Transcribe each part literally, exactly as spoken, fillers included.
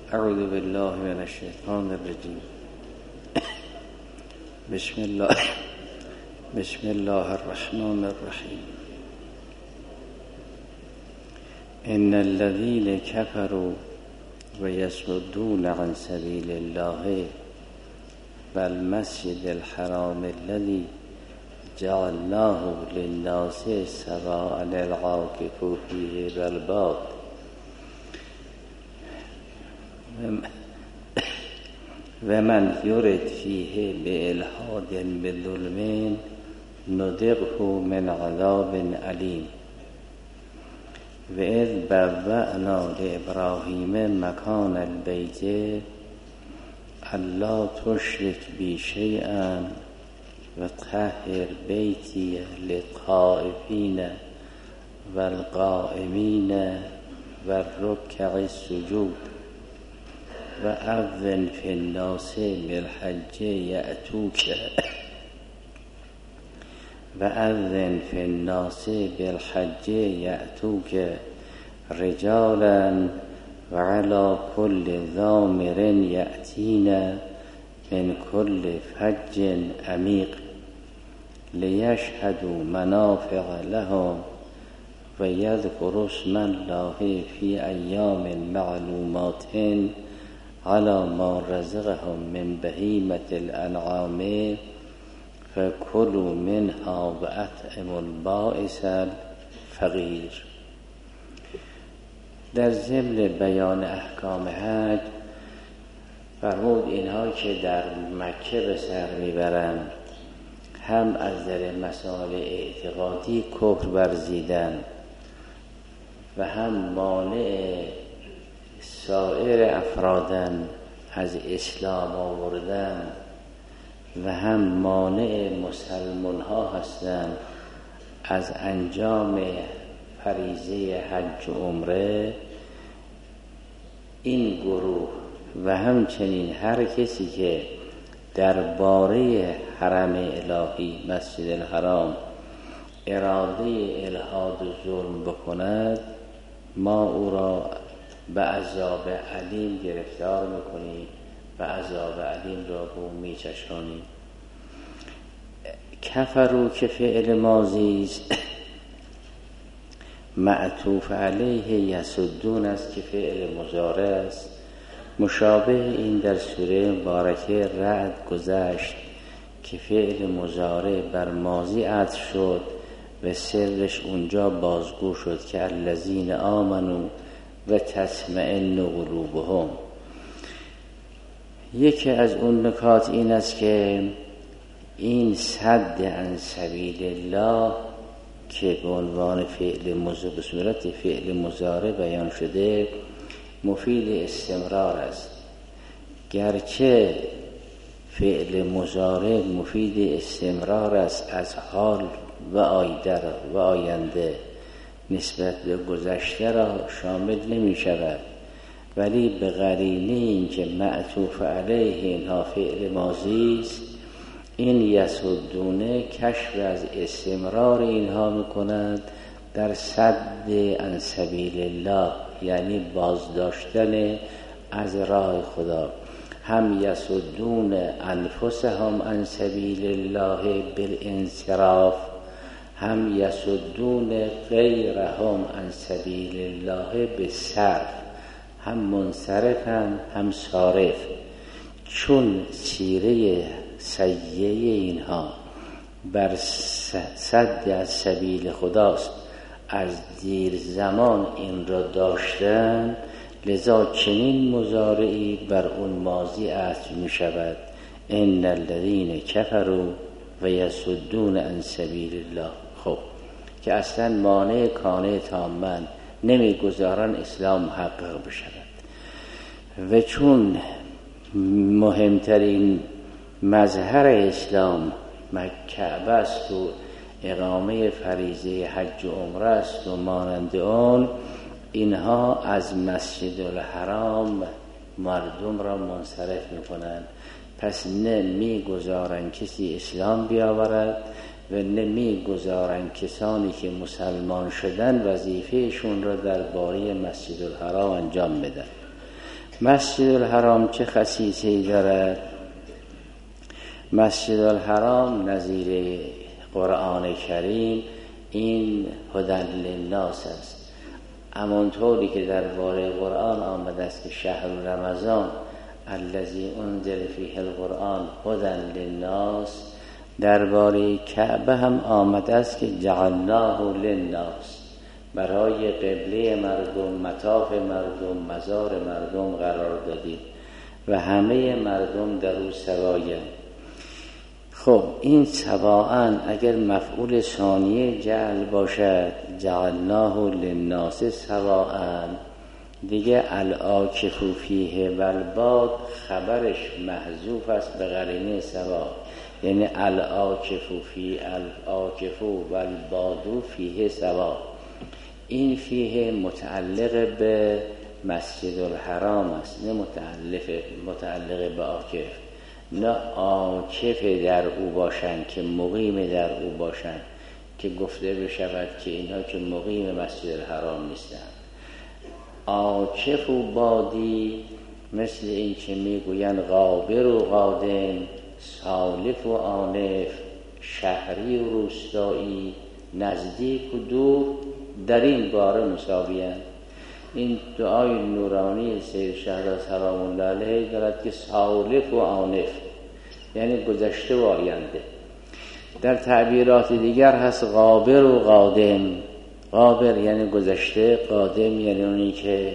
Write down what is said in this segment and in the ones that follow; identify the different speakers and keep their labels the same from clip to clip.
Speaker 1: اعوذ بالله من الشیطان الرجیم. بسم الله بسم الله الرحمن الرحیم. ان الذين كفروا ويصدون عن سبيل الله والمسجد الحرام الذي جعلناه للناس سواء العاكف فيه والباد و من یرد فیه بإلحاد بظلم نذقه من عذاب علیم. و اذ بوأنا لإبراهیم مکان البیت الا تشرک بی شیئا و طهر بیتی للطائفین والقائمین والرکع السجود و اذن فی الناس بالحج یأتوک و اذن فی الناس بالحج یأتوک رجالا و علی کل ضامر یأتین من کل فج عمیق لیشهدوا منافع لهم و یذکروا اسم الله فی ایام معلومات على ما رزقهم من بهیمة الانعام فکلوا منها و اطعموا البائس الفقیر. در ضمن بیان احکام حج فرمود اینها که در مکه به سر میبرند هم از در مسائل اعتقادی کفر ورزیدن و هم مانع سایر افرادن از اسلام آوردن و هم مانع مسلمان ها هستند از انجام فریضه حج و عمره. این گروه و همچنین هر کسی که درباره حرم الهی مسجد الحرام اراده الحاد و ظلم بکند ما او را به عذاب علیم گرفتار میکنیم و عذاب علیم را به او میچشانیم. کفرو که فعل ماضی است معطوف علیه یسدون است که فعل مضارع است. مشابه این در سوره مبارکه رعد گذشت که فعل مضارع بر ماضی عطف شد و سرش اونجا بازگو شد که الذین آمنوا و تطمئن قلوبهم. یکی از اون نکات این است که این صد عن سبیل الله که به عنوان فعل مضارع به صورت فعل مضارع بیان شده مفید استمرار است. گرچه فعل مضارع مفید استمرار است از حال و آینده و آینده نسبت به گذشته را شامل نمی شود، ولی به قرینه این که معطوف علیه اینها فعل ماضی است این یسدونه کشف از استمرار اینها میکنند در صد عن سبیل الله، یعنی بازداشتن از راه خدا. هم یسدون انفسهم عن سبیل الله بالانصراف، هم یسدون غیرهم عن سبیل الله بالصرف، هم منصرفن هم صارف. چون سیره سیئه اینها بر صد از سبیل خداست، از دیر زمان این را داشتن، لذا چنین مضارعی بر اون ماضی عطف می شود. ان الذین کفروا و یصدون عن سبیل الله. خب که اصلا مانع کانه تامن نمیگذارن اسلام محقق بشود و چون مهمترین مظهر اسلام کعبه است و اقامه فریضه حج و عمره است و مانند آن، اینها از مسجد الحرام مردم را منصرف میکنند. پس نه میگذارن کسی اسلام بیاورد و نمیگذارن کسانی که مسلمان شدن وظیفهشون را درباره مسجد الحرام انجام بدن. مسجد الحرام چه خصیصه‌ای دارد؟ مسجد الحرام نظیر قرآن کریم این هدی للناس است. همانطوری که در باره قرآن آمده است که شهر رمضان الذی انزل فیه القرآن هدی للناس، درباره کعبه هم آمده است که جعلناه للناس، برای قبله مردم، مطاف مردم، مزار مردم قرار دادیم و همه مردم در او سوایند. خب این سواء اگر مفعول ثانیه جعل باشد، جعلناه للناس سواء، دیگه العاکف فیه والباد خبرش محذوف است به قرینه سواء، یعنی العاکف فی العاکف والباد فیه سواء. این فیه متعلق به مسجد الحرام است، نه متعلق متعلق به عاکف، نه عاکف در او باشند که مقیم در او باشند که گفته بشود که اینها که مقیم مسجد الحرام نیستند. عاکف و بادی مثل این که میگویند غابر و قادم، سالف و آنف، شهری و روستایی، نزدیک و دور در این باره مساویند. این دعای نورانی سید شهزاده سلام الله علیه دارد که سالف و آنف یعنی گذشته و آینده. در تعبیرات دیگر هست غابر و قادم. غابر یعنی گذشته، قادم یعنی اونی که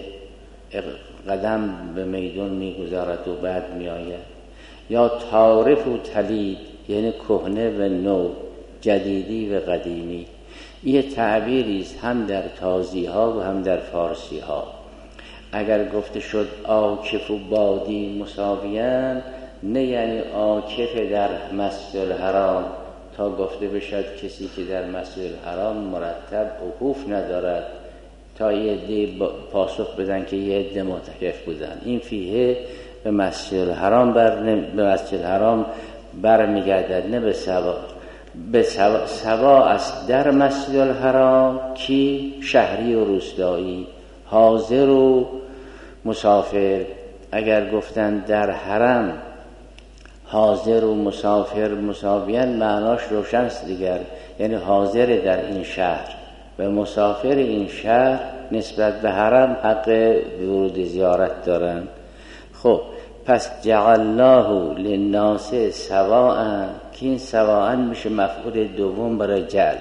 Speaker 1: قدم به میدون میگذارد و بعد میآید. یا تعارف و تلید یعنی کهنه و نو، جدیدی و قدیمی. این تعبیری است هم در تازی ها و هم در فارسی ها. اگر گفته شد عاکف و بادی مساویان، نه یعنی عاکف در مسجد الحرام تا گفته بشد کسی که در مسجد الحرام مرتب وقوف ندارد تا یه عده پاسخ بدن که یه عده معتکف بودن. این فیه به مسجد الحرام بر به مسجد الحرام برمیگردد، نه به سوا. به سوا, سوا است در مسجد الحرام کی؟ شهری و روستایی، حاضر و مسافر. اگر گفتن در حرم حاضر و مسافر مساویان، معناش روشن است دیگر، یعنی حاضر در این شهر و مسافر این شهر نسبت به حرم حق ورود زیارت دارن. خب پس جعلناه للناس سواء، که این سواء میشه مفعول دوم برای جعل.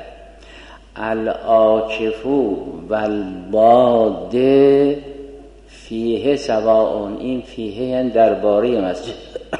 Speaker 1: العاکف والباد فیه سواء، این فیه یعنی درباره مسجد،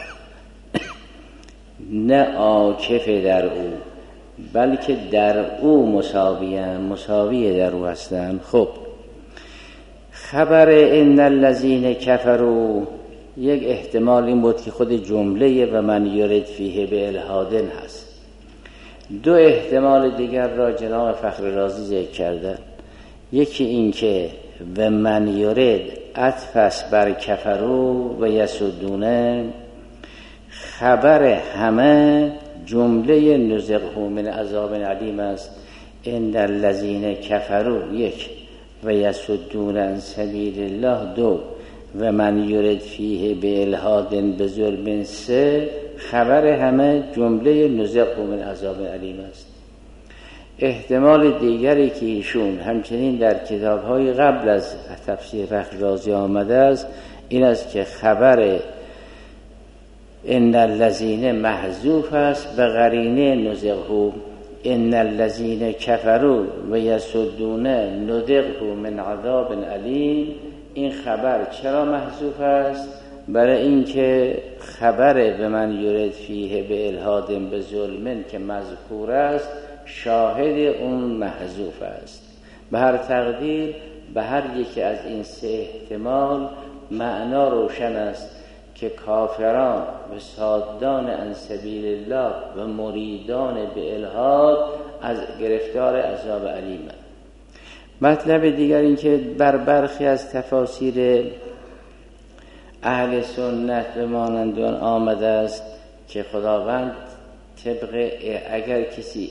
Speaker 1: نه عاکف در او، بلکه در او مساویان، مساوی در او هستند. خب خبر ان الذین کفروا، یک احتمال این بود که خود جمله و من یرد فیه به الهادن هست. دو احتمال دیگر را جناب فخر رازی ذکر کردن. یکی این که و من یرد عطف است بر کفروا و یسدونه، خبر همه جمله نزغه من عذاب علیم است. ان الذین کفروا یک و یسدون عن سبیل الله دو و من یرد فیه به الهاد بظلم سه، خبر همه جمله نزغه من عذاب علیم است. احتمال دیگری که ایشون همچنین در کتاب‌های قبل از تفسیر فخر رازی آمده است این است که خبر ان الذین محذوف است به قرینه نزغه. ان الذین کفروا و یصدون نذقه من عذاب علیم، این خبر چرا محذوف است؟ برای اینکه خبر به من یرد فیه به الهاد به ظلم که مذکور است شاهد اون محذوف است. به هر تقدیر به هر یکی از این سه احتمال معنا روشن است که کافران و صادان عن سبیل الله و مریدان به الهاد از گرفتار عذاب علیم. مطلب دیگر این که بر برخی از تفاسیر اهل سنت به مانند آن آمده است که خداوند طبق اگر کسی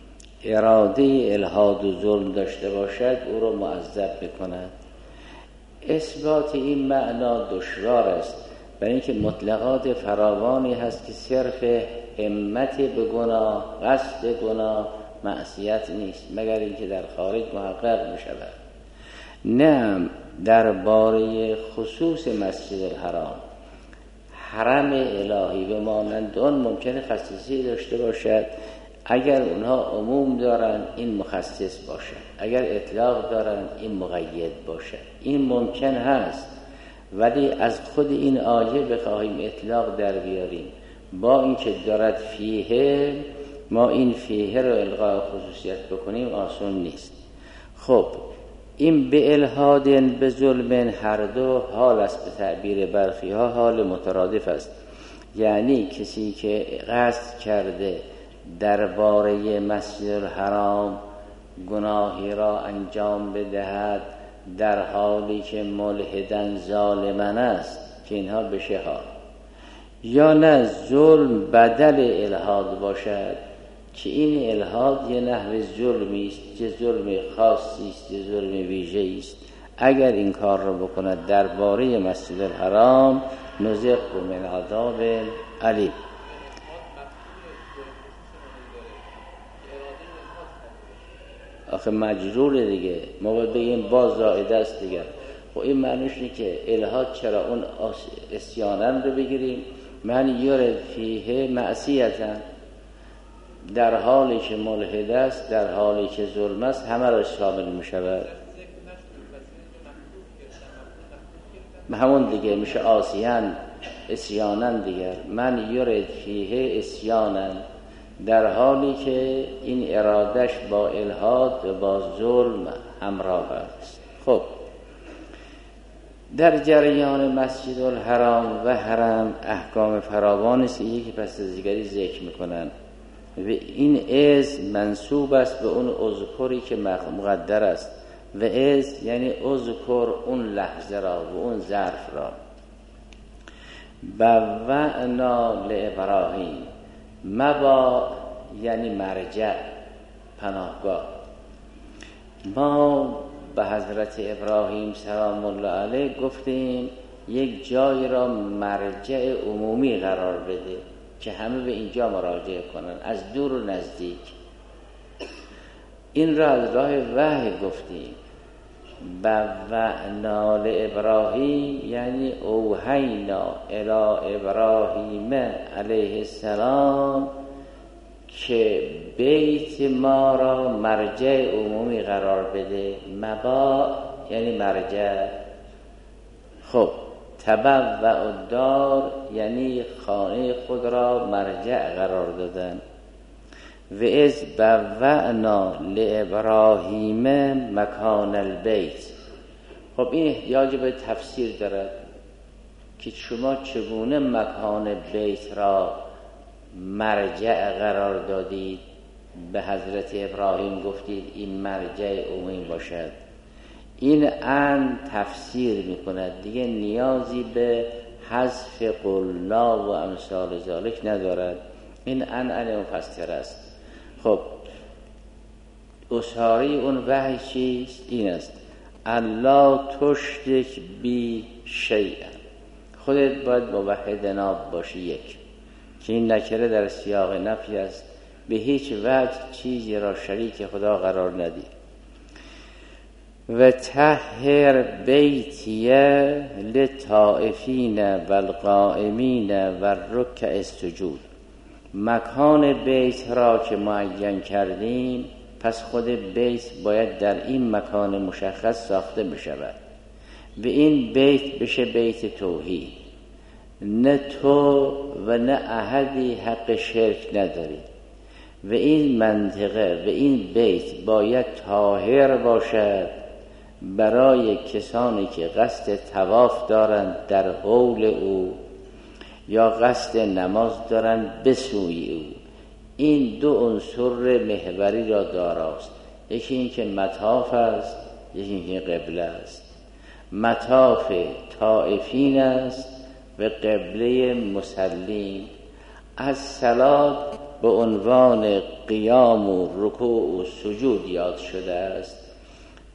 Speaker 1: اراده الحاد و ظلم داشته باشد او را معذب بکند. اثبات این معنا دشوار است، برای اینکه مطلقات فراوانی هست که صرف همت به گناه، قصد گناه معصیت نیست، مگر اینکه در خارج محقق می شود. نه درباره خصوص مسجد الحرام، حرم الهی به مانند آن ممکنه خصیصی داشته باشد. اگر اونها عموم دارن این مخصص باشد، اگر اطلاق دارن این مقید باشد، این ممکن هست. ولی از خود این آیه بخواهیم اطلاق در بیاریم با اینکه دارد فیه، ما این فیه رو الغاء خصوصیت بکنیم آسان نیست. خب این به الحاد به ظلم هر دو حال است، به تعبیر برخی ها حال مترادف است. یعنی کسی که قصد کرده درباره مسجد الحرام گناهی را انجام بدهد در حالی که ملحدن ظالمن است که اینها بشه ها، یا نه ظلم بدل الحاد باشد که این الحاد یه نحو ظلمی است، یه ظلم خاصی است، یه ظلم ویژه‌ای است. اگر این کار را بکند درباره مسجد الحرام نذق من عذاب علیم. آخه مجروره دیگه، ما باید بگیم باز زائده است دیگه. خب این معنیش اینه که الحاد چرا اون اسیانن رو بگیریم، من یارد فیه معصیتن، در حالی که ملحد است، در حالی که ظلم است، همه را شامل می شود. همون دیگه میشه آسیان اسیانن دیگر. من یارد فیه اسیانن، در حالی که این ارادش با الحاد و با ظلم همراه است. خب در جریان مسجد الحرام و حرم احکام فراوان است، یکی پس از دیگری ذکر میکنن و این از منسوب است به اون اذکری که مقدر است و از یعنی اذکر اون لحظه را و اون ظرف را. بوأنا لابراهیم، مبا یعنی مرجع، پناهگاه. ما به حضرت ابراهیم سلام الله علیه گفتیم یک جای را مرجع عمومی قرار بده که همه به اینجا مراجعه کنن، از دور و نزدیک. این را از راه وحی گفتیم. بوأنا لابراهیم یعنی اوحینا الی ابراهیم علیه السلام که بیت ما را مرجع عمومی قرار بده. مبا یعنی مرجع. خب تبوأ الدار یعنی خانه خود را مرجع قرار دادن. و از بوأنا لابراهیم مکان البیت. خب این احتیاج به تفسیر دارد که شما چگونه مکان بیت را مرجع قرار دادید، به حضرت ابراهیم گفتید این مرجع عمومی باشد. این ان تفسیر میکند دیگه، نیازی به حذف قلنا و امثال ذالک ندارد. این ان ان مفسر است. خب اصحاری اون وحی چیست؟ این است الله تشرک بی شیئا، خودت باید موحد ناب باشی. یک که این نکره در سیاق نفی است، به هیچ وجه چیزی را شریک خدا قرار ندی. و طهر بیتیه للطائفین والقائمین والرکع السجود، مکان بیت را که معین کردیم پس خود بیت باید در این مکان مشخص ساخته بشود و این بیت بشه بیت توحید. نه تو و نه احدی حق شرک نداری و این منطقه و این بیت باید طاهر باشد برای کسانی که قصد طواف دارند در حول او یا قصد نماز دارند به سوی او. این دو عنصر محوری را داراست، یکی این که مطاف است، یکی این که قبله است. مطاف طائفین است و قبله مسلین. از صلات به عنوان قیام و رکوع و سجود یاد شده است.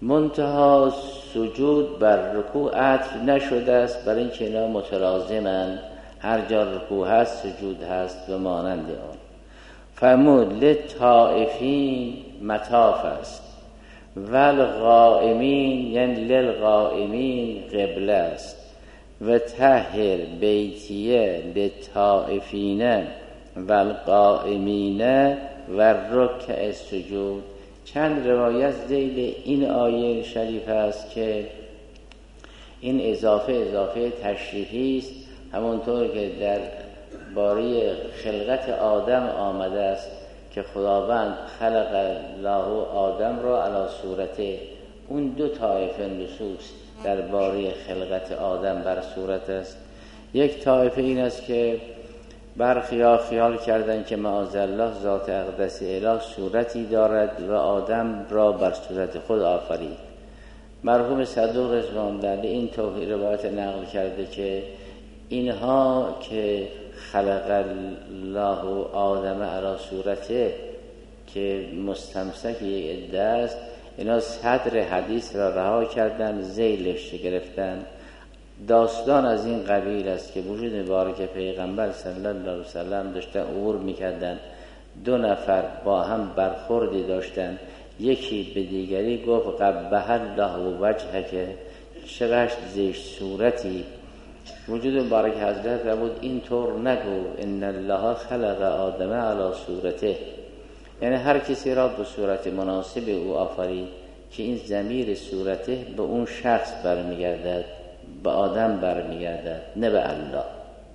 Speaker 1: منتها سجود بر رکوع عطف نشده است، برای اینکه اینا متلازمن، هر جا رکوع هست سجود هست و مانند آن. فرمود للطائفین مطاف است، والقائمین یعنی للقائمین قبله است، و طهر بیتیه للطائفین والقائمین و رکع سجود. چند روایت ذیل این آیه شریف است که این اضافه اضافه تشریفی است، همونطور که در باره خلقت آدم آمده است که خداوند خلق الله آدم را علی صورته. اون دو طایفه نصوص در باره خلقت آدم بر صورت است. یک طایفه این است که برخیا خیال کردن که معاذالله ذات اقدس اله صورتی دارد و آدم را بر صورت خود آفرید. مرحوم صدوق رضوان الله این توحید روایت نقل کرده که اینها که خلق الله آدم علی صورته که مستمسک یک عده است، اینا صدر حدیث را رها کردن، ذیلش گرفتن. داستان از این قبیل است که وجود مبارک پیغمبر صلی الله علیه وسلم داشتن عبور میکردن، دو نفر با هم برخوردی داشتن، یکی به دیگری گفت قبح الله وجهک، چقدر زشت صورتی. وجود مبارک حضرت بود اینطور نگو، ان الله خلق آدم علی صورته، یعنی هر کسی را به صورت مناسب او آفرید، که این ضمیر صورته به اون شخص برمیگردد، به آدم برمیگردد، نه به الله.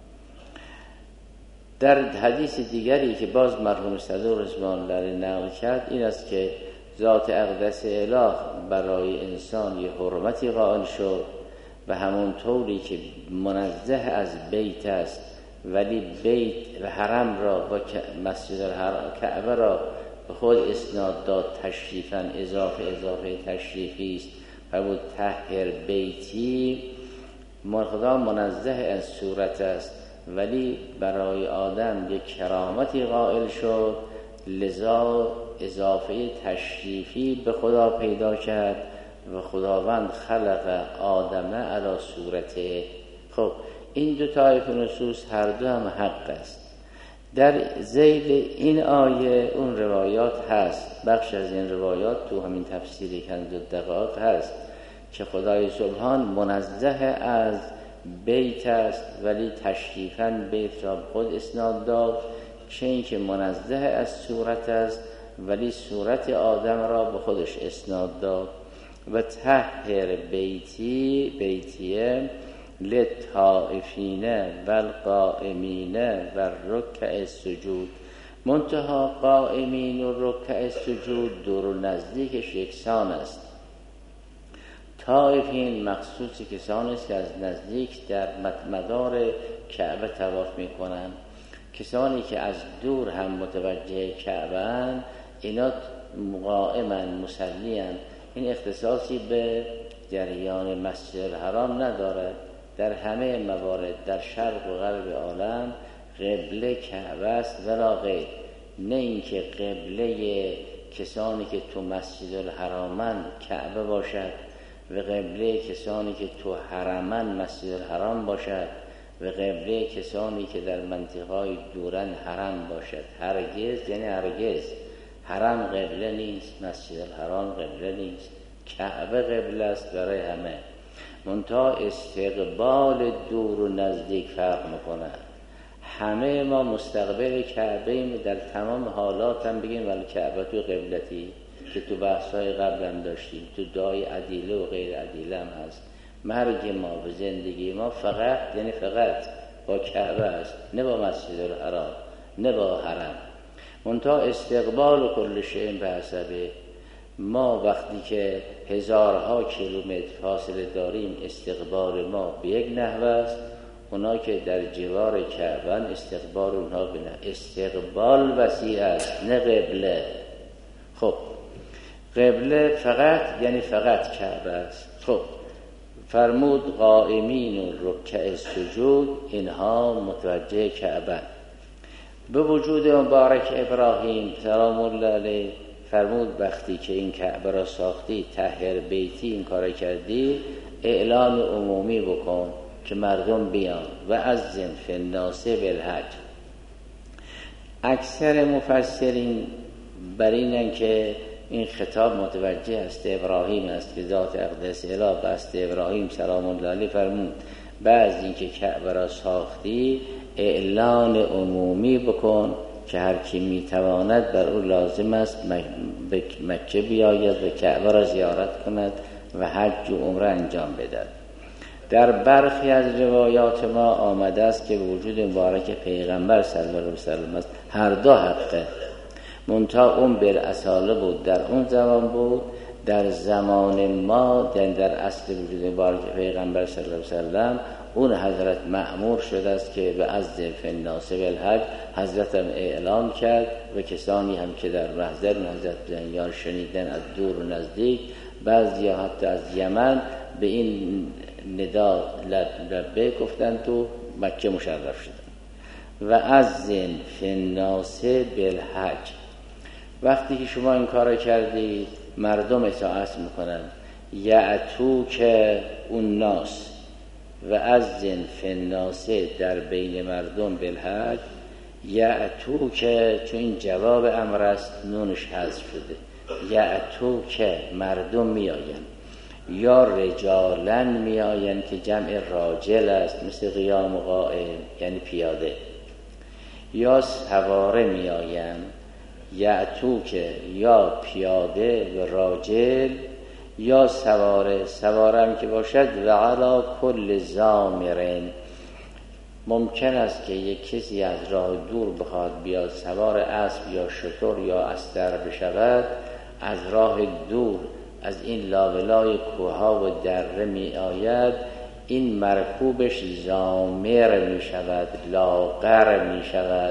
Speaker 1: در حدیث دیگری که باز مرحوم صدوق رضوان الله نقل کرد این است که ذات اقدس اله برای انسان یه حرمتی قائل شد و همون طوری که منزه از بیت است، ولی بیت و حرم را و مسجد الحرام کعبه را به خود اسناد داد تشریفاً، اضافه اضافه تشریفی است. فرمود طهر بیتی، خدا منزه از صورت است، ولی برای آدم یک کرامتی قائل شد، لذا اضافه تشریفی به خدا پیدا کرد و خداوند خلق آدم علی صورته. خب این دو طایفه نصوص هر دو هم حق است. در ذیل این آیه اون روایات هست، بخش از این روایات تو همین تفسیر کنز الدقایق هست که خدای سبحان منزه از بیت است، ولی تشریفاً بیت را خود اسناد داد، چه این که منزه از صورت است ولی صورت آدم را به خودش اسناد داد. و طهر بیتی بیتیه للطائفین والقائمین و رکع سجود. منتها قائمین و رکع سجود دور و نزدیکش یکسان است. طائفین مخصوص کسانی است که از نزدیک در مدار کعبه طواف میکنند. کسانی که از دور هم متوجه کعبه اند، اینا قائمن مصلیان. این اختصاصی به جریان مسجد الحرام ندارد. در همه موارد در شرق و غرب عالم قبله کعبه است ولا غیر. نه اینکه قبله کسانی که تو مسجد الحرامن کعبه باشد و قبله کسانی که تو حرمن مسجد الحرام باشد و قبله کسانی که در منطقه‌های دورن حرم باشد. هرگز، یعنی هرگز حرم قبله نیست، مسجد الحرام قبله نیست، کعبه قبله است برای همه. منتها استقبال دور و نزدیک فرق میکنه. همه ما مستقبل کعبه ایم، در تمام حالات هم بگیم ولی کعبه تو قبلتی که تو بحثای قبل هم داشتیم، تو دعای عدیله و غیر عدیله هم هست. مرگ ما و زندگی ما فقط، یعنی فقط با کعبه است، نه با مسجد الحرام، نه با حرم. منتها استقبال کل شیء به حسبه. ما وقتی که هزارها کیلومتر فاصله داریم استقبال ما به یک نحوه است، اونا که در جوار کعبه استقبال اونها به نحوه. استقبال وسیع است، نه قبله. خب قبله فقط، یعنی فقط کعبه است. خب فرمود قائمین و رکع سجود، اینها متوجه کعبه. به وجود مبارک ابراهیم سلام الله علیه فرمود وقتی که این کعبه را ساختی، طهر بیتی، این کار کردی، اعلان عمومی بکن که مردم بیان و اذن فی الناس بالحج. اکثر مفسرین بر اینن که این خطاب متوجه است ابراهیم است که ذات اقدس اله بست ابراهیم سلام الله علیه فرمود بعد از اینکه کعبه را ساختی اعلان عمومی بکن که هر کی میتواند بر او لازم است به مکه بیاید و کعبه را زیارت کند و حج و عمره انجام بدهد. در برخی از روایات ما آمده است که وجود مبارک پیغمبر صلی الله علیه و سلم است، هر دو حقه، منتها اون بالاصاله بود، در اون زمان بود. در زمان ما در, در اصل وجود مبارک پیغمبر صلی الله علیه و سلم اون حضرت مأمور شده است که به اذن فی الناس بالحج، حضرت هم اعلام کرد و کسانی هم که در محضر حضرت بودن یا شنیدن از دور و نزدیک، بعضی حتی از یمن به این ندا لبیک گفتند و مکه مشرف شدند. و اذن فی الناس بالحج، وقتی که شما این کار کردی مردم اطاعت میکنن. یأتوک الناس و اذن فی الناس در بین مردم بالحج، یأتوک چون این جواب امر است نونش حذف شده، یأتوک مردم میآیند، یا رجالن میآیند که جمع راجل است مثل قیام و قائم یعنی پیاده، یا سواره میآیند، یأتوک یا پیاده و راجل یا سواره، سواره هم که باشد و علی کل ضامرین. ممکن است که یک کسی از راه دور بخواد بیاد سوار اسب یا شتر یا استر بشود، از راه دور از این لاولای کوها و دره می آید، این مرکوبش ضامر می شود، لاغر می شود.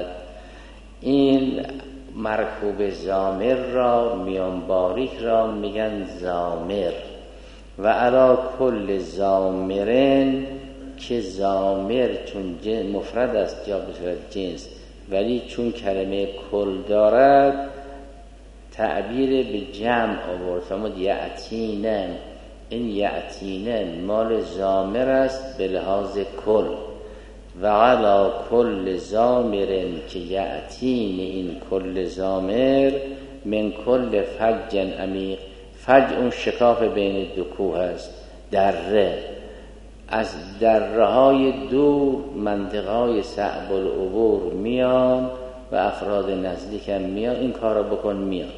Speaker 1: این مرکوب ضامر را، میان باریک را میگن ضامر. و علی کل ضامرن، که ضامر چون مفرد است یا به صورت جنس ولی چون کلمه کل دارد تعبیر به جمع آورد، فرمود یأتینن. این یأتینن مال ضامر است به لحاظ کل. و علی کل ضامرن که یأتین، این کل ضامر من کل فج عمیق، فج اون شکاف بین دو کوه است، دره، از دره های دور منطقه های صعب العبور میان و افراد نزدیک هم میان، این کار رو بکن میان.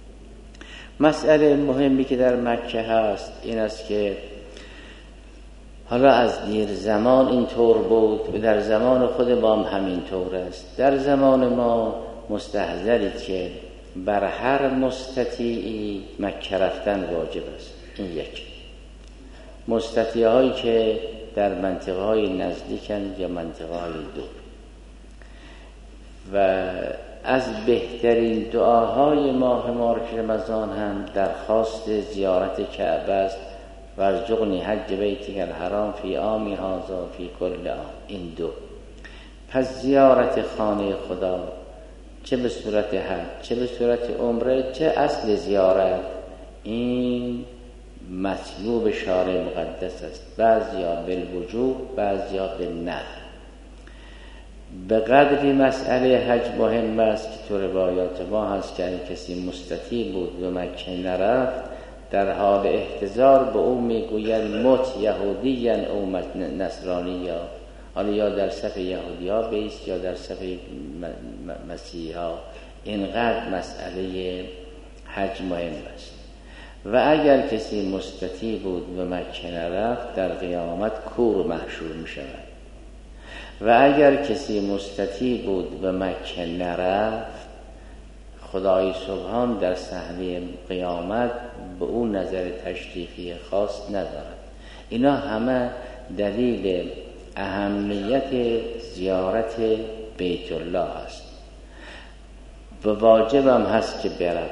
Speaker 1: مسئله مهمی که در مکه هست این است که حالا از دیر زمان این طور بود و در زمان خود ما هم همین طور است. در زمان ما مستحضرید که بر هر مستطیعی مکه رفتن واجب است. این یک. مستطیع هایی که در منطقه های نزدیکن یا منطقه های دور. و از بهترین دعاهای ماه مبارک رمضان هم درخواست زیارت کعبه است. وارزقنی حج بیتک الحرام فی عامی هذا فی کل عام. این دو. پس زیارت خانه خدا چه به صورت حج چه به صورت عمره چه اصل زیارت، این مطلوب شارع مقدس است. بعضیا بالوجوب بعضیا بالندب. به قدری مسئله حج مهم است که تو روایات ما هست که کسی مستطیع بود و مکه نرفت، در حال احتضار به او میگوید مت یهودیان او نصرانیا، حالا یا در صف یهودی ها بیست یا در صف مسیحی ها. اینقدر مسئله حج مهم است. و اگر کسی مستطیع بود و مکه نرفت در قیامت کور محشور می شود. و اگر کسی مستطیع بود و مکه نرفت، خدای سبحان در صحنه قیامت به اون نظر تشریفی خاص ندارد. اینا همه دلیل اهمیت زیارت بیت الله است و واجب هم هست که بروم.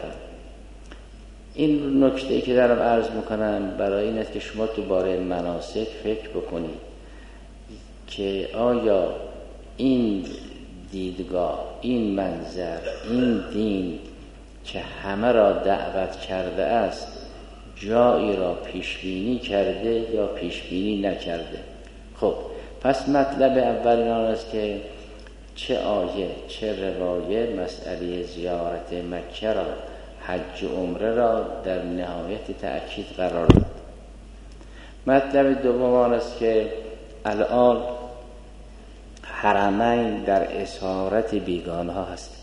Speaker 1: این نکته که دارم عرض میکنم برای این است که شما تو باره مناسک فکر بکنید که آیا این دیدگاه، این منظر، این دین که همه را دعوت کرده است جایی را پیش بینی کرده یا پیش بینی نکرده. خب پس مطلب اول این است که چه آیه چه روایه مسئله زیارت مکه را، حج و عمره را در نهایت تأکید قرار داد. مطلب دوم آن است که الان حرمین در اسارت بیگانه ها هست.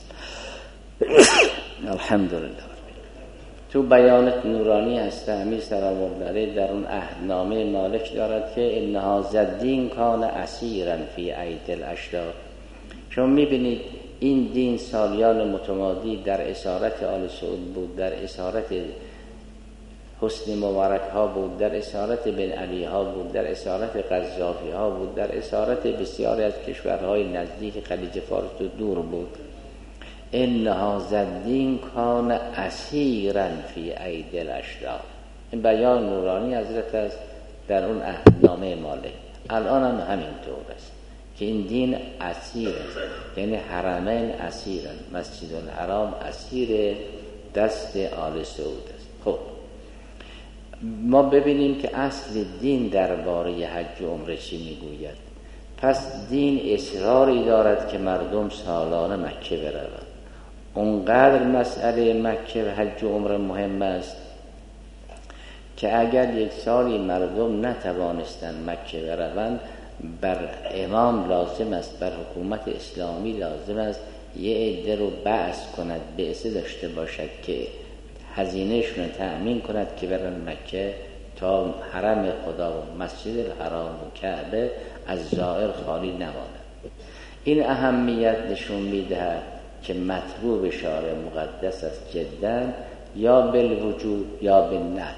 Speaker 1: الحمدلله. تو بیانت نورانی هست امیر سلام الله علیه در اون عهدنامه مالک دارد که ان هذا الدین کان اسیرا فی ایدی الاشرار. شما میبینید این دین سالیان متمادی در اسارت آل سعود بود، در اسارت حسن مبارک ها بود، در اسارت بن علی ها بود، در اسارت قذافی ها بود، در اسارت بسیاری از کشورهای نزدیک خلیج فارس و دور بود. ان هذا الدین کان اسیرا فی ایدی الاشرار. این بیان نورانی حضرت است در اون عهدنامه مالک. الان هم همینطور است که این دین اسیر است، یعنی حرمین اسیرن، مسجد الحرام اسیر دست آل سعود است. خب ما ببینیم که اصل دین درباره حج و عمره چی میگوید. پس دین اصراری دارد که مردم سالانه مکه بروند. اونقدر مسئله مکه و حج و عمره مهم است که اگر یک سالی مردم نتوانستند مکه بروند، بر امام لازم است، بر حکومت اسلامی لازم است یه عده رو بعث کند، بعثه داشته باشد که هزینه‌شون رو تأمین کند که برن مکه تا حرم خدا و مسجد الحرام و کعبه از زائر خالی نماند. این اهمیت نشون می‌دهد که مطلوب شارع مقدس است جداً، یا بالوجود یا بالندب.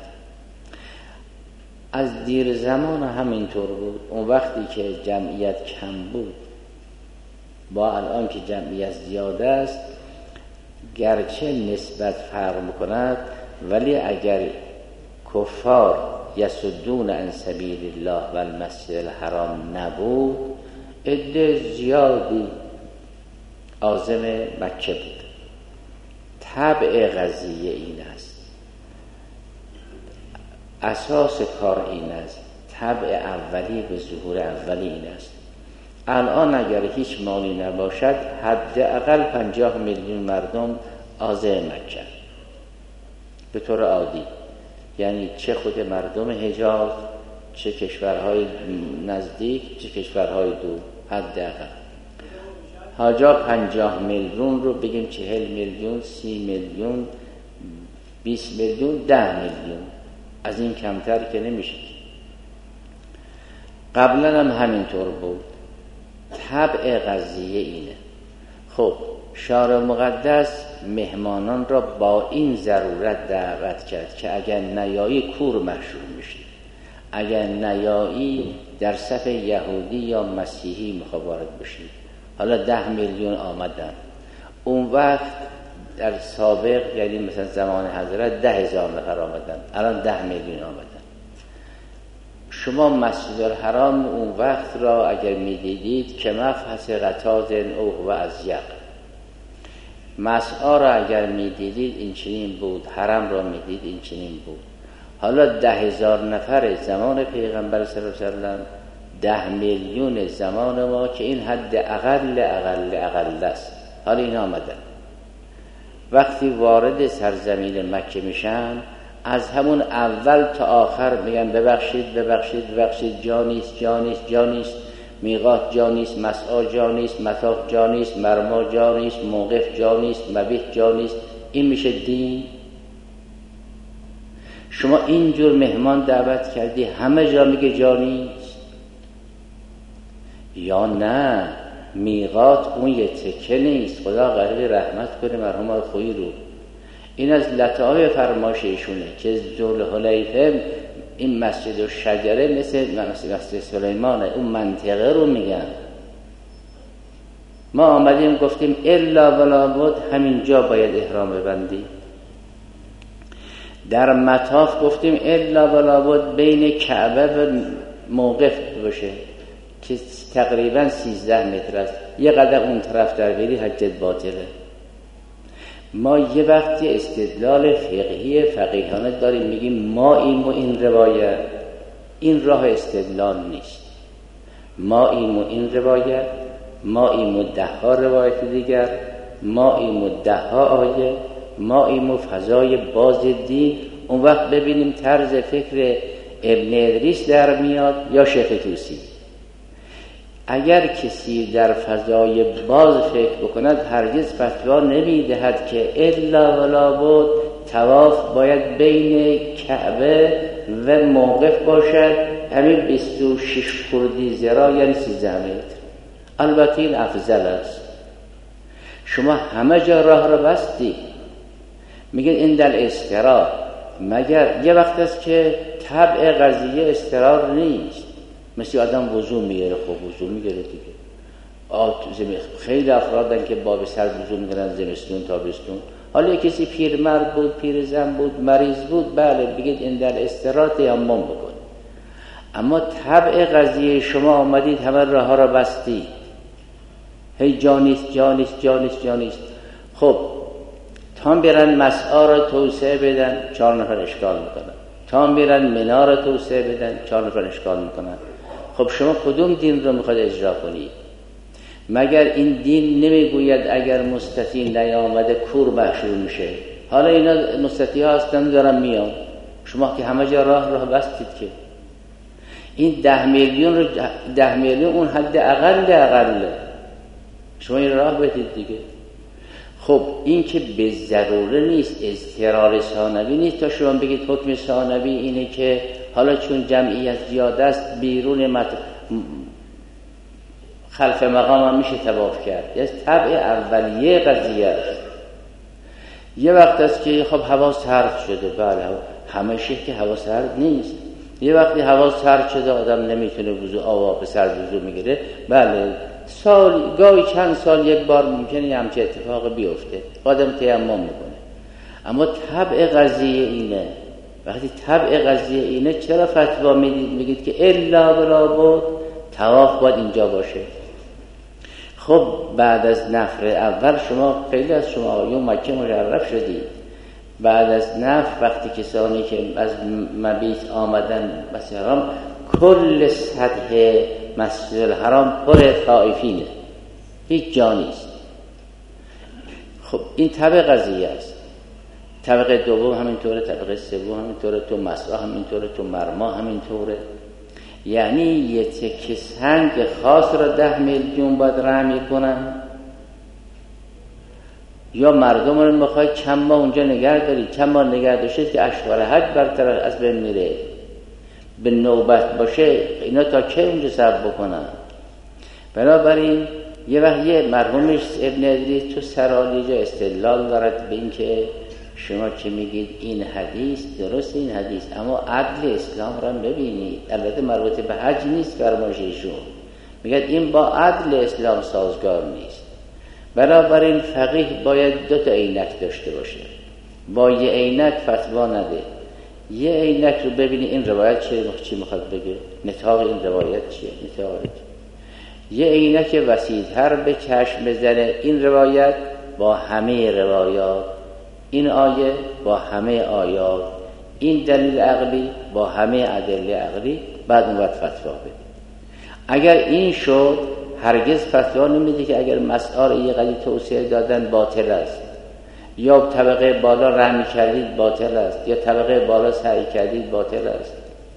Speaker 1: از دیر زمان همینطور بود. اون وقتی که جمعیت کم بود با الان که جمعیت زیاده است، گرچه نسبت فرق می‌کند، ولی اگر کفار یصدون عن سبیل الله و المسجد الحرام نبود، عده زیادی عازم مکه بود. طبع قضیه این است، اساس کار این است، طبع اولی به ظهور اولی این است. الان اگر هیچ مالی نباشد، حداقل پنجاه میلیون مردم عازم مکه به طور عادی، یعنی چه خود مردم حجاز، چه کشورهای نزدیک، چه کشورهای دور، حداقل حاجا پنجاه میلیون رو بگیم چهل میلیون، سی میلیون، بیست میلیون، ده میلیون، از این کمتر که نمیشه. قبلا هم همینطور بود. طبع قضیه اینه. خب شارع مقدس مهمانان را با این ضرورت دعوت کرد که اگر نیایی کور محشور میشید، اگر نیایی در صف یهودی یا مسیحی میخواد وارد بشید. حالا ده میلیون آمدن. اون وقت در سابق، یعنی مثلا زمان حضرت، ده هزار نفر آمدن، الان ده میلیون آمدن. شما مسجد الحرام اون وقت را اگر میدیدید که مفحص قطاز اوه و ازیق، مسعا را اگر میدیدید این چنین بود، حرم را میدید این چنین بود. حالا ده هزار نفر زمان پیغمبر صلی الله علیه وسلم، ده میلیون زمان ما که این حد اقل اقل اقل است. حالا این آمدن وقتی وارد سرزمین مکه میشن، از همون اول تا آخر میگن ببخشید ببخشید ببخشید، جا نیست جا نیست جا نیست، میقات جا نیست، مسعا جا نیست، مطاف جا نیست، مرما جا نیست، موقف جا نیست، مبیت جا نیست. این میشه دین؟ شما اینجور مهمان دعوت کردی همه جا میگه جا نیست؟ یا نه میقات اون یه تکه نیست، خدا غریق رحمت کنه مرحوم آقای خویی رو. این از لطائف فرمایش ایشونه که ذوالحلیفه این مسجد و شجره مثل مسجد سلیمانه، اون منطقه رو میگن. ما آمدیم گفتیم الا ولا بد همین جا باید احرام ببندی. در مطاف گفتیم الا ولا بد بین کعبه و موقف باشه که تقریبا سیزده متر است، یه قدر اون طرف در بری حجت باطله. ما یه وقتی استدلال فقهی فقیهانه داریم، میگیم ما این و این روایت، این راه استدلال نیست. ما این و این روایت، ما این و ده ها روایت دیگر، ما این و ده ها آیه، ما این و فضای باز دین. اون وقت ببینیم طرز فکر ابن ادریس در میاد یا شیخ طوسی. اگر کسی در فضای باز فکر بکند هرگز فتوا نمیدهد که الا ولا بود طواف باید بین کعبه و موقف باشد همین بیست و شش خردی ذراع یعنی سیزده متر. البته این افضل است. شما همه جا راه را بستی، میگه این در استقرار. مگر یه وقت است که طبع قضیه استقرار نیست، مثل آدم وضو میگیره، خب وضو میگیره دیگه. خیلی افرادن که باب سر وضو میگیرن زمستون تابستون. حالا کسی پیرمرد بود، پیرزن بود، مریض بود، بله بگید این در استقرار تیمم بکن. اما طبع قضیه شما آمدید همه راه ها را بستی، هی جانیست جانیست جانیست جانیست. خب تا بیرن مسعا را توسعه بدن چهار نفر اشکال میکنن، تا بیرن منا را توسعه بدن چهار نفر اشکال میکنن. خب شما کدوم دین رو میخواد اجرا کنید؟ مگر این دین نمیگوید اگر مستطیع نیامده کور محشور میشه؟ حالا اینا مستطیع ها هستن دارن میان، شما که همه جا راه راه بستید که این ده میلیون رو ده میلیون اون حد اقل اقل شما این راه بدید دیگه. خب این که به ضروره نیست، اضطرار ثانوی نیست تا شما بگید حکم ثانوی اینه که حالا چون جمعیت زیاد است بیرون مت... خلف مقام هم میشه طواف کرد. یه طبع اولیه قضیه است. یه وقت است که خب هوا سرد شده، بله همیشه که هوا سرد نیست. یه وقتی هوا سرد شده آدم نمیتونه وضو آوا به سر وضو میگیره، بله سال گاهی چند سال یک بار ممکنه همچه اتفاق بیفته، آدم تیمم میکنه. اما طبع قضیه اینه. وقتی طبع قضیه اینه چرا فتوا میدید میگید که الا بلا بود طواف باید اینجا باشه؟ خب بعد از نفر اول شما خیلی از شما آیون مکه مشرف شدید. بعد از نفر وقتی کسانی که از مبیت آمدن مثلا کل سطح مسجد الحرام پر طائفینه، هیچ جا نیست. خب این طبع قضیه است. طبقه دوم همینطوره، طبقه سوم همینطوره، تو مسعا همینطوره، تو مرما همینطوره. یعنی یه تکه سنگ خاص را ده میلیون باید رمی کنن؟ یا مردم رو میخوای چند ماه اونجا نگه داری؟ چند ماه نگه داشتید که اشوار حج برطرف از بین میره، به نوبت باشه اینا تا که اونجا صبر بکنن؟ بنابراین یه وقت یه مرحومش ابن ادریس تو سرالیجا استدلال دارد به این که شما که میگید این حدیث درست، این حدیث اما عدل اسلام را ببینید. البته مربوط به حج نیست فرمایششون، میگه این با عدل اسلام سازگار نیست. بنابراین فقیه باید دو تا عینک داشته باشه، با یه عینک فتوا نده. یه عینک رو ببینی این روایت چیه، چی میخواد بگه، نطاق این روایت چیه، نطاق یه عینک وسیع‌تر به چشم بزنه این روایت با همه روایات، این آیه با همه آیات، این دلیل عقلی با همه ادله عقلی، بعد اون وقت فتوا بده. اگر این شد هرگز فتوا نمیده که اگر مسعار یه قضیه توصیه دادن باطل است، یا طبقه بالا رحمی کردید باطل است، یا طبقه بالا سعی کردید باطل است.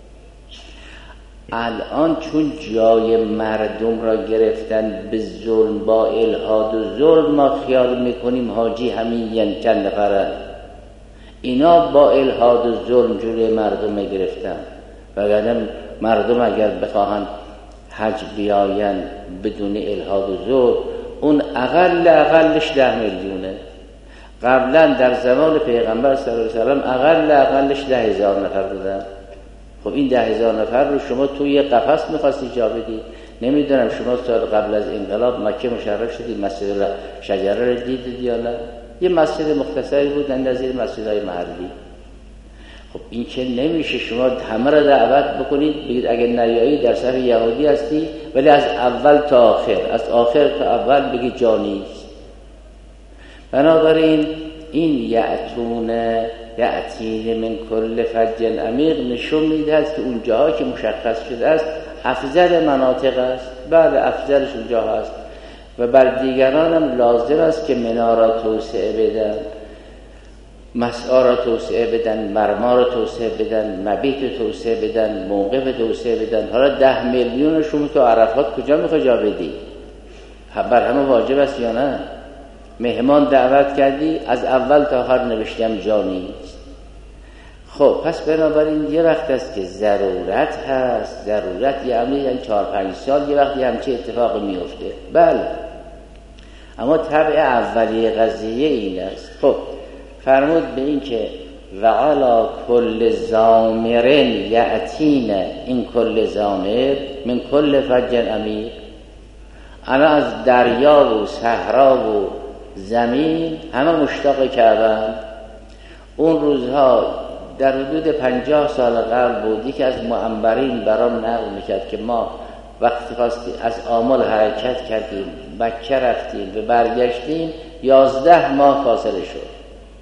Speaker 1: الان چون جای مردم را گرفتن به ظلم با الحاد و ظلم، ما خیال میکنیم حاجی همین یعنی چند نفرن. اینا با الحاد و ظلم جلوی مردم گرفتن. وگرنه مردم اگر بخواهند حج بیاین بدون الحاد و ظلم، اون اقل اقلش ده میلیونه. قبلا در زمان پیغمبر صلی الله علیه و سلم اقل اقلش ده هزار نفر بودن. خب این ده هزار نفر رو شما توی قفس می‌خواستی جا بدی؟ نمیدونم شما سال قبل از انقلاب مکه مشرف شدید، مسجد شجره رو دیدید یا نه؟ یه مسجد مختصری بود اندازه مسجدهای محلی. خب این که نمیشه شما همه را دعوت بکنید بگید اگر نیایی در صف یهودی هستی، ولی از اول تا آخر، از آخر تا اول بگید جا نیست. بنابراین این یأتون یأتین من کل فج عمیق نشون میدهد که اون جاها که مشخص شده است افضل مناطق است. بله افضلش اونجا هست و بر دیگران هم لازم است که منا را توسعه بدن، مسعا را توسعه بدن، مرما را توسعه بدن، مبیت را توسعه بدن، موقف توسعه بدن. حالا ده میلیونشون تو عرفات کجا میخوای جا بدی؟ بر همه واجب است یا نه؟ مهمان دعوت کردی، از اول تا آخر نوشتم جا نیست. خب پس بنابراین یه وقت است که ضرورت هست. ضرورت یعنی یعنی چهار پنج سال یه وقتی همچه اتفاق میفته. بله، اما طبع اولیه قضیه این است. خب فرمود به این که وعلا کل زامرن یأتین، این کل زامر من کل فج عمیق. انا از دریا و صحرا و زمین همه مشتاق کعبه‌اند. اون روزها در حدود پنجاه سال قبل بودی که از معنبرین برام نقل میکرد که ما وقتی خواستیم از آمل حرکت کردیم، مکه رفتیم و برگشتیم، یازده ماه فاصله شد.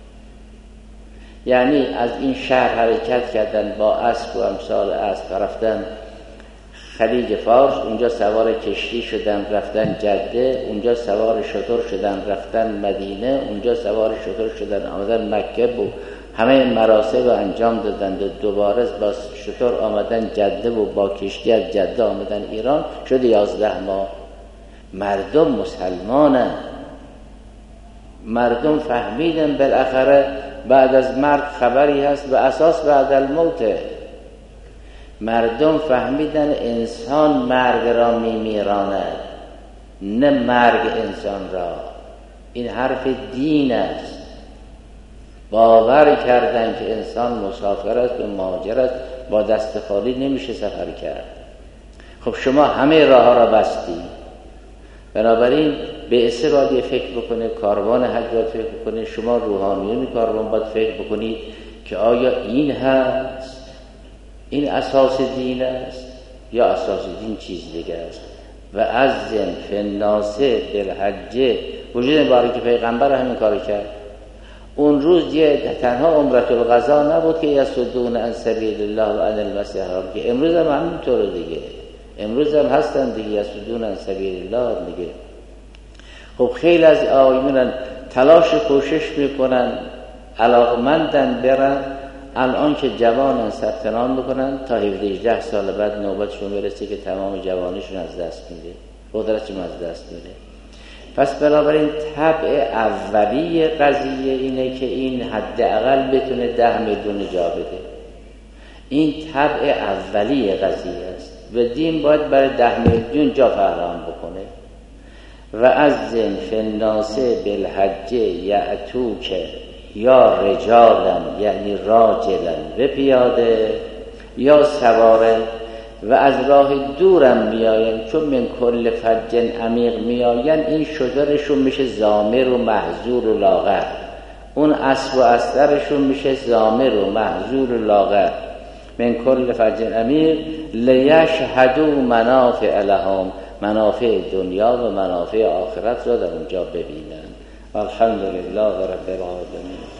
Speaker 1: یعنی از این شهر حرکت کردن با اسب و امثال اسب رفتن خلیج فارس، اونجا سوار کشتی شدن رفتن جده، اونجا سوار شتر شدن رفتن مدینه، اونجا سوار شتر شدن آمدن مکه و همه مراسم رو انجام دادن و دوباره با شتر آمدن جده و با کشتی از جده آمدن ایران. شد یازده ماه. مردم مسلمانن، مردم فهمیدن بالاخره بعد از مرگ خبری هست و اساس بعد الموت. مردم فهمیدن انسان مرگ را میمیراند، نه مرگ انسان را. این حرف دین است. باور کردن که انسان مسافر است و مهاجر است، با دست خالی نمیشه سفر کرد. خب شما همه راه ها را بستی، بنابراین به اسه باید یه فکر بکنه، کاروان حج باید فکر بکنه، شما روحانیون کاروان باید فکر بکنید که آیا این هست، این اساس دین است یا اساس دین چیز دیگه است. و از زن فناسه بالحج، وجود مبارک پیغمبر همین کار کرد. اون روز یه تنها عمرت القضا نبود که یصدون عن سبیل الله و عن المسجد الحرام، که امروز هم همینطوره دیگه، امروز هم هستن دیگه، یصدون عن سبیل الله دیگه. خب خیلی از آیمونن تلاش کوشش میکنن، علاقمندن برن، الان که جوانن ثبت نام بکنن تا هفده هجده سال بعد نوبتشون برسه که تمام جوانیشون از دست میده، قدرتشون از دست میده. پس بنابراین طبع اولی قضیه اینه که این حداقل بتونه ده میلیون جا بده. این طبع اولی قضیه است و دین باید برای ده میلیون جا فراهم بکنه. و از زن فناسه بالحج یأتوک یا رجالن، یعنی راجلن و پیاده یا سواره، و از راه دورم میاین، چون من کل فج عمیق میاین، این شجرشون میشه زامر و محذور و لاغر، اون اسب و استرشون میشه زامر و محذور و لاغر. من کل فج عمیق لیشهدوا منافع لهم، منافع دنیا و منافع آخرت را در اونجا ببینن. الحمدلله رب العالمین.